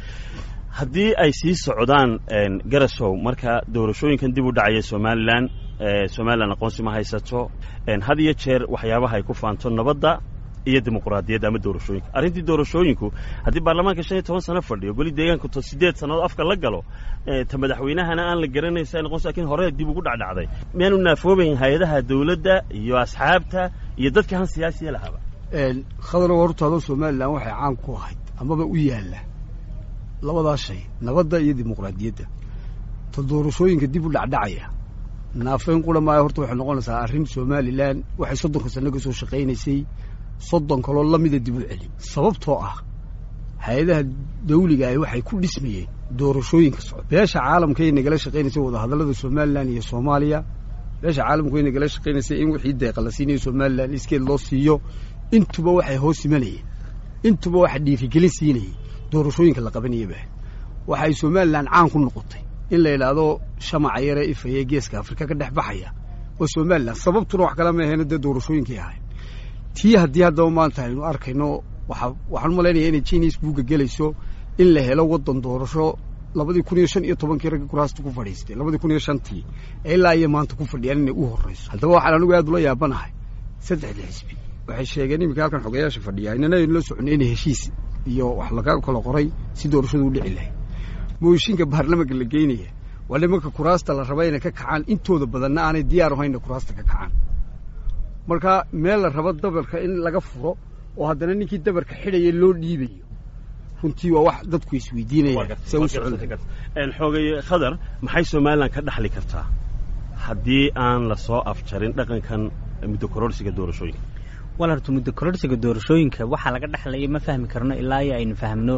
haddii ay sii socdaan garasow marka doorashooyinkan dib u dhacaya somalilan somalilan aqoonsi ma haysato had iyo jeer waxyaabaha ay ku faanto nabadda iyo dimuqraadiyadda ama doorashooyinka arrintii doorashooyinku haddii baarlamaanka shan iyo toban sano fadhiyo goli deegaanku to siddeed sannadood afka la galo ta madaxweynahana aan la garanaysa noqonaysa laakiin hore dib ugu dhacdhacday miyaanu naafoobayn hay-adaha dawladda iyo asxaabta iyo dadka han siyaasiya lahaba khadaro horta adoo somalilan waxay caan ku ahayd amaba u yaalla labadaa shay nabadda iyo dimuqraadiyadda ta doorashooyinka dib u dhacdhacaya naafeyn qura maayo horta waxay noqonaysaa arrin somalilan waxay soddonka sanno ka soo shaqaynaysay soddon kaloo la mida dib u celi sababtoo ah hay-adaha dawliga ah waxay ku dhismayeen doorashooyinka socda beesha caalamka ay nagala shaqaynaysay wadahadallada somalilan iyo soomaaliya beesha caalamku ay nagala shaqaynaysay in wixii deeqa la siinayo somalilan iskeed loo siiyo intuba waxay hoos imanayeen intuba waxa dhiirigelin siinayay doorashooyinka la qabanayaba waxay somalilan caan ku noqotay in la yidhaahdo shamaca yare ifaya geeska afrika ka dhex baxaya oo somalilan sababtuna wax kala ma ahayn dee doorashooyinkay ahayd tii haddii haddaba maanta aynu arkayno waxa waxaan u malaynayaa inay jiniis buugga gelayso in la helo waddan doorasho labadii kun iyo shan iyo tobankii ragga kuraasta ku fadhiistay labadii kun iyo shantii ilaa iyo maanta ku fadhiyaan inay u horrayso haddaba waxaan anigu aad ula yaabanahay saddexda xisbi waxay sheegeen iminka halkan xogayaasha fadhiyaa inana aynu la soconay inay heshiis iyo wax laga kala qoray si doorashadu u dhici lahayd mooshinka baarlamaanka la geynaya waa nimanka kuraasta la raba inay ka kacaan intooda badanna aanay diyaar ahayn inay kuraasta ka kacaan marka meel la rabo dabarka in laga furo oo haddana ninkii dabarka xidhaya loo dhiibayo runtii waa wax dadku isweydiinaya se u socon xoogay khadar maxay somalilan ka dhaxli kartaa haddii aan la soo afjarin dhaqankan muddo kororsiga doorashooyinka wala horta muddo kororsiga doorashooyinka waxaa laga dhexlaya ma fahmi karno ilaa iyo aynu fahmno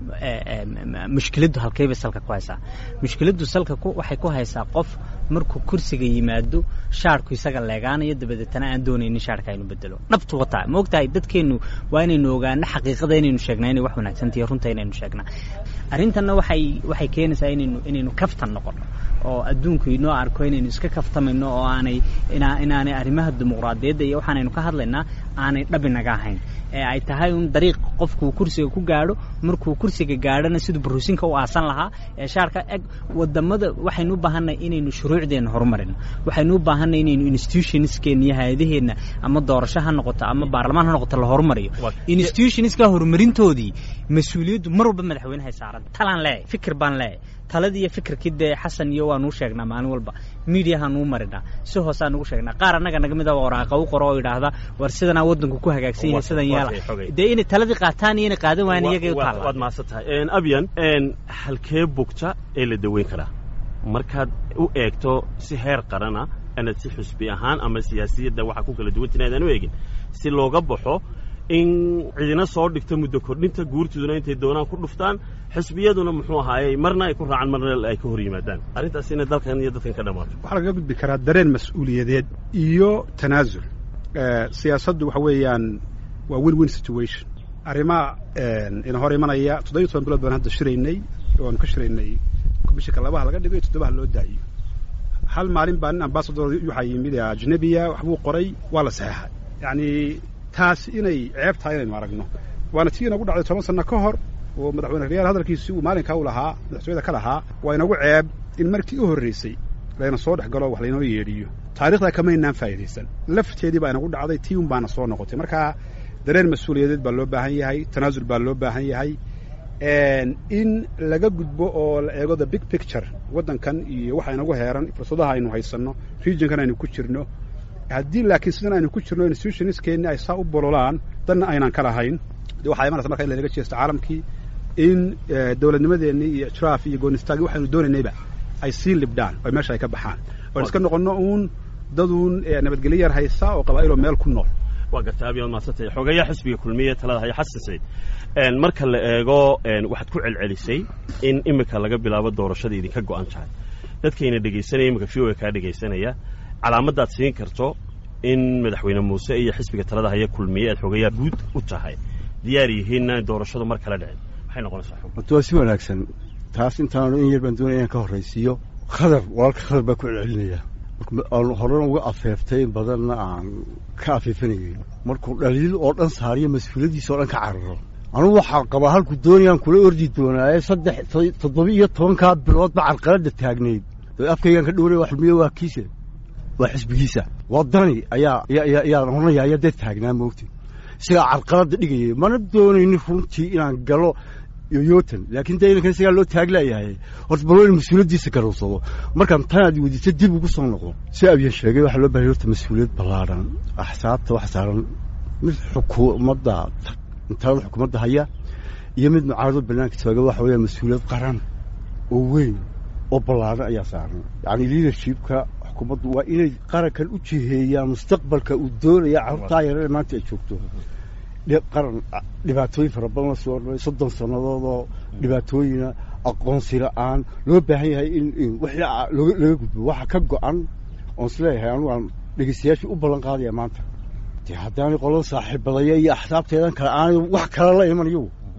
mushkiladdu halkayba salka ku haysaa mushkiladdu salka waxay ku haysaa qof markuu kursiga yimaado shaarku isaga leegaanayo dabadeetana aan doonaynin shaarka aynu bedelo dhabtu wataa ma ogtahay dadkeennu waa inaynu ogaano xaqiiqada inaynu sheegnaa inay wax wanaagsantahiyo runta inaynu sheegnaa arrintanna waxay waxay keenaysaa inaynu inaynu kaftan noqono oo adduunku inoo arko inaynu iska kaftamayno oo aanay inaanay arrimaha dimuqraadiyadda iyo waxaanaynu ka hadlaynaa aanay dhabi naga ahayn ee ay tahay un dariiq qofkuu kursiga ku gaadho markuu kursiga gaadhona siduu baruusinka u aasan lahaa ee shaarka eg wadamada waxaynu u baahannahay inaynu shuro shuruucdeena horumarino waxaynu u baahanay inaynu institutionskeena iyo hay'adaheena ama doorasho ha noqoto ama baarlamaan ha noqoto la horumariyo institutionska horumarintoodii mas-uuliyaddu mar walba madaxweynaha saaran talaan leeyahay fikir baan leeyahay taladii iyo fikirkii dee xasan iyo waanu sheegnaa maalin walba miidiyaha nuu marinaa si hoose aan ugu sheegnaa qaar annaga naga mid ah waraaqa u qoro oo yidhaahda war sidanaa waddanku ku hagaagsan yahay sidan yeela dee inay taladii qaataan iyo inay qaadan waayaan iyagay u taalla waad mahadsan tahay abyan halkee bugta ee la daweyn karaa markaad u eegto si heer qarana anad si xusbi ahaan ama siyaasiyadda waxa ku kala duwan tinaadaan u eegin si looga baxo in cidina soo dhigto muddo kordhinta guurtiduna intay doonaan ku dhuftaan xisbiyaduna muxuu ahaayey marna ay ku raacaan marna ay ka hor yimaadaan arrintaas inay dalkan iyo dadkan ka dhammaato waxaa lagaga gudbi karaa dareen mas-uuliyadeed iyo tanaasul siyaasaddu waxa weeyaan waa win win situation arrimaha ina hor imanaya toddobiyo toban bilood baan hadda shiraynay oanu ka shiraynay bishika labaha laga dhigo iyo toddobaha loo daa'iyo hal maalin baa nin ambasador waxaa yimid ajnabiya waxbuu qoray waa la saxeexay yacni taas inay ceeb tahay inaynu aragno waana tii inagu dhacday toban sanno ka hor oo madaxweyne riyaal hadalkiisi uu maalinkaa u lahaa madaxtooyada ka lahaa waa inagu ceeb in markii u horraysay layna soo dhex galo wax laynoo yeedhiyo taarikhdaa kamaynaan faa'idaysan lafteedii baa inagu dhacday tii un baana soo noqotay marka dareen mas-uuliyadeed baa loo baahan yahay tanaasul baa loo baahan yahay in laga gudbo oo la eego the big picture waddankan iyo waxa inagu heeran fursadaha aynu haysanno regionkan aynu ku jirno haddii laakiin sidan aynu ku jirno institutionskeenni ay saa u bololaan danna aynaan ka lahayn de waxaa imanaysa marka in laynaga jeesto caalamkii in dowladnimadeennii iyo ijraaf iyo goonistaagi waxaynu doonaynayba ay sii libdhaan oo meesha ay ka baxaan oan iska noqonno uun daduun nabadgelyo yar haysa oo qabaa'iloo meel ku nool waa garta abiyaad mahadsantay xogayaa xisbiga kulmiye talada haya xasan sayd marka la eego waxaad ku celcelisay in imika laga bilaabo doorashada idinka go'an tahay dadkayna dhegaysanaya imika v o a kaa dhegaysanaya calaamaddaad siin karto in madaxweyne muuse iyo xisbiga talada haya kulmiye aad xogayaa guud u tahay diyaar yihiinna doorashadu mar kala dhicin maxay noqonaysaa horta waa si wanaagsan taas intaanu in yar baan doonaya inaan ka horraysiiyo khadar walaalka khadar baa ku celcelinaya aan horena uga afeeftay in badanna aan ka afeefanayay markuu dhaliil oo dhan saariyo mas-uuliyaddiisa oo dhan ka cararo anugu waxaa qabaa halku doonayaan kula ordi doonaaye saddex toddoba-iyo tobankaa biloodba carqaladda taagnayd oo afkaygaan ka dhowray waa xulmiye waa kiise waa xisbigiisa waddani ayaa ayaan oranaya ayaa dee taagnaa moogtay isagaa carqaladda dhigayay mana doonaynin runtii inaan galo yoyotan laakiin dee inankan isagaa loo taaglayahay horta bal waa inu mas-uuliyaddiisa garowsado markaan tanaad weydiisa dib ugu soo noqdo si abyan sheegay waxaa loo bahayay horta mas-uuliyad ballaadhan axsaabta wax saaran mid xukuumadda talada xukuumadda haya iyo mid mucaarado bannaanka taaga waxa weeyaa mas-uuliyad qaran oo weyn oo ballaadhan ayaa saaran yacni leadershipka xukuumaddu waa inay qarankan u jiheeyaan mustaqbalka uu doonaya carruurtaa yaree maanta ay joogto qaran dhibaatooyin fara badan la soo ornay soddon sannadoodoo dhibaatooyina aqoonsi la'aan loo baahan yahay in wixii laga gudbo waxa ka go'an oon isleeyahay anugu aan dhegaystayaashii u ballan qaadaya maanta dee haddaanay qolada saaxiibadaya iyo axsaabteedan kale aanay wax kale la imanayo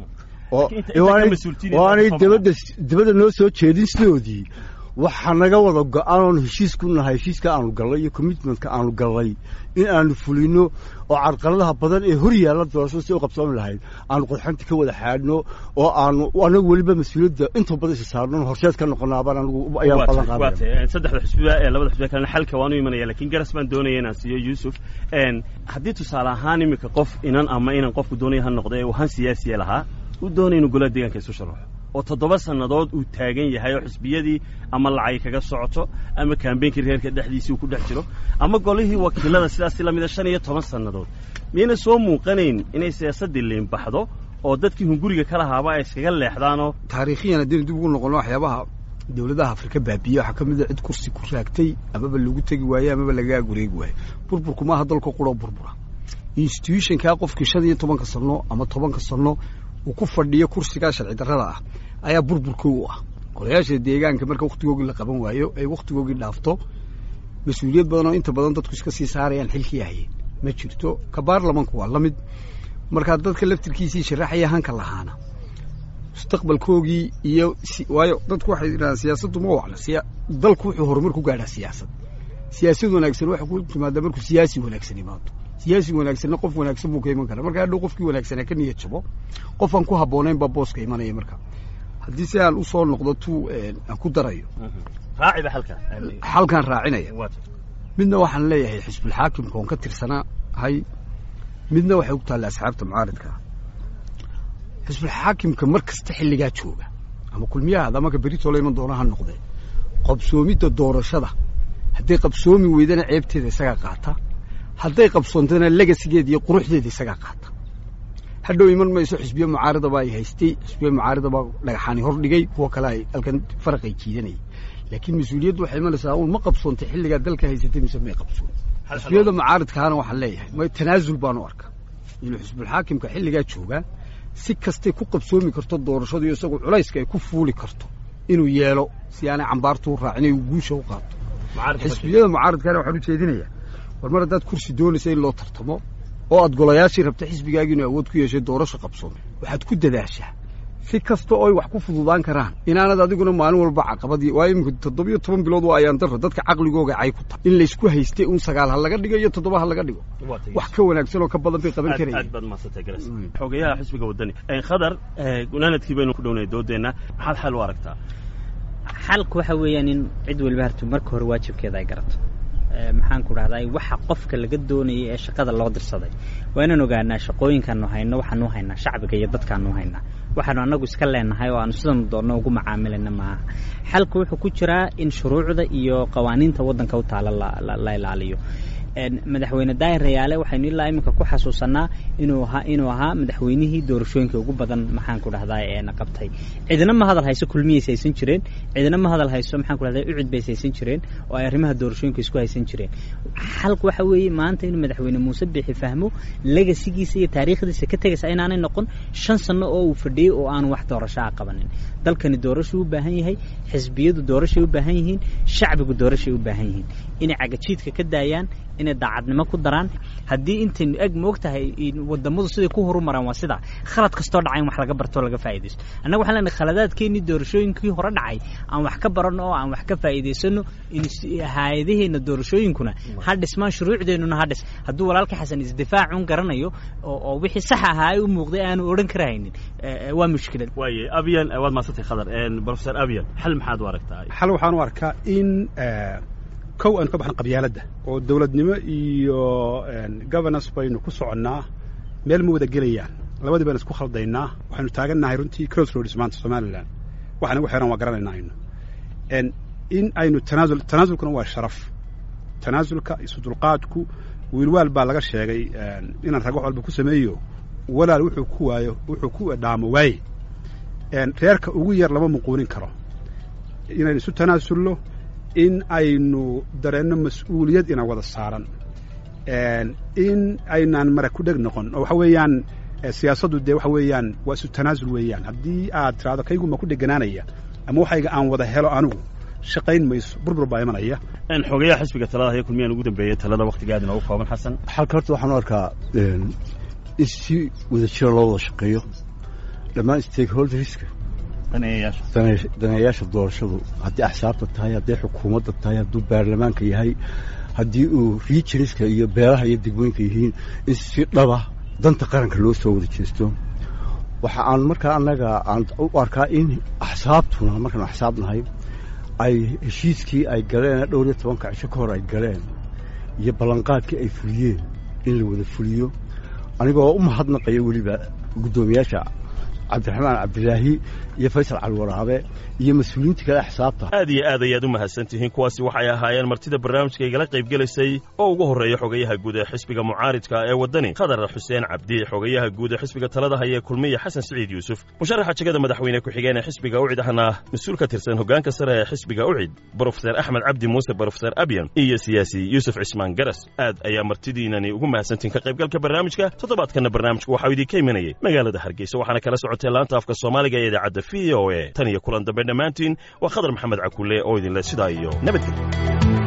oo aanay dabadda dabadda noo soo jeedin sidoodii waxaa naga wada go'an oonu heshiis ku nahay heshiiska aanu gallay iyo commitmentka aanu gallay in aanu fulino oo carqaladaha badan ee hor yaalla doorashada si u qabsoomi lahayd aanu qodxanta ka wada xaadhno oo aanu anagu weliba mas-uuliyadda intoo badan isa saarno horseed ka noqonaabaan anigu ayaan ballan qaadaya saddexda xisbiba ee labada xisbiba kalena xalka waanu imanaya laakiin garas baan doonaya inaan siiyo yuusuf haddii tusaale ahaan iminka qof inan ama inan qofku doonaya ha noqdo ee uu han siyaasiya lahaa uu doonaya inuu golaha deegaanka isu sharaxo oo toddoba sannadood uu taagan yahay oo xisbiyadii ama lacay kaga socoto ama kaambeynkii reerka dhexdiisii uu ku dhex jiro ama golihii wakiilada sidaasi la mida shan iyo toban sannadood miyayna soo muuqanayn inay siyaasaddii liinbaxdo oo dadkii hunguriga ka lahaaba ay iskaga leexdaanoo taariikhiyan haddaynu dib ugu noqono waxyaabaha dawladaha afrika baabiye waxaa ka mid a cid kursi ku raagtay amaba lagu tegi waaye amaba lagaga gureegi waayo burburku maaha dalka quroo burbura institutionkaa qofkii shan iyo tobanka sanno ama tobanka sanno uu ku fadhiyo kursigaa sharci darrada ah ayaa burburkii u ah golayaasha deegaanka marka wakhtigoogii la qaban waayo ay wakhtigoogii dhaafto mas-uuliyad badan oo inta badan dadku iska sii saarayaan xilkii hayeen ma jirto ka baarlamanku waa la mid markaa dadka laftirkiisii sharaxaya hanka lahaana mustaqbalkoogii iyo waayo dadku waxay yidhahdaan siyaasaddu ma wacla siya dalku wuxuu horumar ku gaadhaa siyaasad siyaasad wanaagsan waxay ku timaadaa markuu siyaasi wanaagsan imaado siyaasi wanaagsanna qof wanaagsan buu ka iman karaa marka hadhow qofkii wanaagsanaa ka niyad jabo qof aan ku habboonayn baa booska imanaya marka haddii si aan u soo noqdo tu aan ku darayo raaciba halka halkan raacinaya midna waxaan leeyahay xisbul xaakimka oon ka tirsanahay midna waxay u taallaa asxaabta mucaaridka xisbul xaakimka mar kasta xilligaa jooga ama kulmiyaha ama ka berito la iman doona ha noqdee qabsoomidda doorashada hadday qabsoomi weydana ceebteeda isagaa qaata hadday qabsoontana legasigeeda iyo quruxdeeda isagaa qaata hadhow iman mayso xisbiye mucaarida baa ay haystay xisbiye mucaarida baa dhagaxaani hor dhigay kuwa kale ay halkan faraqay jiidanayay laakiin mas-uuliyaddu waxay imanaysaa un ma qabsoontay xilligaa dalka haysatay mise may qabsoon xisbiyada mucaaridkaana waxaan leeyahay may tanaasul baan u arka inuu xisbul xaakimka xilligaa joogaa si kastay ku qabsoomi karto doorashadu iyo isagu culayska ay ku fuuli karto inuu yeelo si aanay cambaartu u raacin uu guusha u qaato xisbiyada mucaaridkaana waxaan u jeedinayaa war mar haddaad kursi doonaysa in loo tartamo oo aad golayaashii rabta xisbigaagi inuu awood ku yeeshay doorasho qabsoomay waxaad ku dadaashaa si kasta oo ay wax ku fududaan karaan inaanad adiguna maalin walba caqabadii waa iminka toddobiyo toban bilood waa ayaan darro dadka caqligooga cay ku tahay in laysku haystay un sagaal ha laga dhigo iyo toddoba ha laga dhigo wax ka wanaagsan oo ka badan bay qaban karayeen aad baad maasatay garas xogayaha xisbiga wadani ee khadar gunaanadkii baynu ku dhownay doodeena maxaad xal u aragtaa xalku waxa weeyaan in cid walba harto marka hore waajibkeeda ay garato maxaan ku dhahdaa waxa qofka laga doonayay ee shaqada loo dirsaday waa inaan ogaanaa shaqooyinkaanu hayno waxaanu haynaa shacbiga iyo dadkaanu haynaa waxaanu annagu iska leenahay oo aanu sidanu doonno ugu macaamilayna maaha xalku wuxuu ku jiraa in shuruucda iyo qawaaniinta waddanka u taala la ilaaliyo madaxweyne daahir rayaale waxaynu ilaa iminka ku xasuusanaa inuu ahaa inuu ahaa madaxweynihii doorashooyinka ugu badan maxaan ku dhahdaa eena qabtay cidina ma hadal hayso kulmiyeys haysan jireen cidina ma hadal hayso maxaan ku dhahdaa ucid bays haysan jireen oo ay arrimaha doorashooyinka isku haysan jireen xalku waxa weeye maanta inuu madaxweyne muuse bixi fahmo legasigiisa iyo taariikhdiisa ka tegaysa inaanay noqon shan sano oo uu fadhiyey oo aanu wax doorasho ah qabanin dalkani doorasho u baahan yahay xisbiyadu doorashay u baahan yihiin shacbigu doorashay u baahan yihiin inay cagajiidka ka daayaan inay daacadnimo ku daraan haddii intaynu eg moogtahay wadamadu siday ku horumaraan waa sida khalad kastoo dhacay in wax laga barto laga faa'iidaysto annaga waxaan leenahay khaladaadkeennii doorashooyinkii hore dhacay aan wax ka baranno oo aan wax ka faa'iidaysano hay-adaheenna doorashooyinkuna ha dhismaan shuruucdeennuna ha dhis hadduu walaalka xasan isdifaacun garanayo oo wixii sax ahaa ay u muuqday aanu odhan karahaynin waa mushkilad waaye abyan waad maasantay khadar professor abyan xal maxaad u aragtaa xal waxaan u arkaa in kow aanu ka baxno qabyaaladda oo dawladnimo iyo governance baynu ku soconnaa meel ma wada gelayaan labadii baynu isku khaldaynaa waxaynu taagannahay runtii crossroads maanta somaliland waxaan ugu xeeran waa garanaynaa aynu in aynu tanaasul tanaasulkuna waa sharaf tanaasulka isu dulqaadku wiilwaal baa laga sheegay inaan rag wax walba ku sameeyo walaal wuxuu ku waayo wuxuu ku dhaamo waaye reerka ugu yar lama muquunin karo inaynu isu tanaasulno in aynu dareenno mas-uuliyad ina wada saaran in aynaan mara ku dheg noqon oo waxa weeyaan siyaasaddu dee waxa weeyaan waa isu tanaasul weeyaan haddii aad tiraahdo kayguma ku dheganaanaya ama waxayga aan wada helo anigu shaqayn mayso burbur baa imanaya xogayaha xisbiga talada haya kulmiyaan ugu dambeeyey talada waqtigaad inoogu kooban xasan xalka horta waxaan u arkaa in si wada jira loo wada shaqeeyo dhammaan stakeholderska daneeyaasha doorashadu haddii axsaabta tahay hadday xukuumadda tahay hadduu baarlamaanka yahay haddii uu regionska iyo beelaha iyo degmooyinka yihiin in si dhaba danta qaranka loo soo wada jeesto waxa aan markaa annaga aan u arkaa in axsaabtuna markaan axsaab nahay ay heshiiskii ay galeen dhowr iyo tobanka cisho ka hor ay galeen iyo ballanqaadkii ay fuliyeen in la wada fuliyo anigoo u mahadnaqaya weliba guddoomiyaasha cabdiraxmaan cabdilaahi iyo faysal calwaraabe iyo mas-uuliyiinta kale axsaabta aad iyo aad ayaad u mahadsan tihiin kuwaasi waxay ahaayeen martida barnaamijka igala qayb gelaysay oo ugu horreeya xogayaha guud ee xisbiga mucaaridka ee waddani khadar xuseen cabdi xogayaha guud ee xisbiga talada haya kulmiya xasan siciid yuusuf musharaxa jegada madaxweyne ku-xigeen ee xisbiga ucid ahna mas-uul ka tirsan hoggaanka sare ee xisbiga ucid brofeser axmed cabdi muuse brofeser abyan iyo siyaasi yuusuf cismaan garas aad ayaa martidiinani ugu mahadsantihiin ka qaybgalka barnaamijka toddobaadkanna barnaamijku waxaa idinka imanayay magaalada hargeysa waxaana kala socotay laanta afka soomaaliga ee idaacadda v o e tan iyo kulan dambe dhammaantiin waa khadar maxamed cakulle oo idinle sidaa iyo nabadgelyo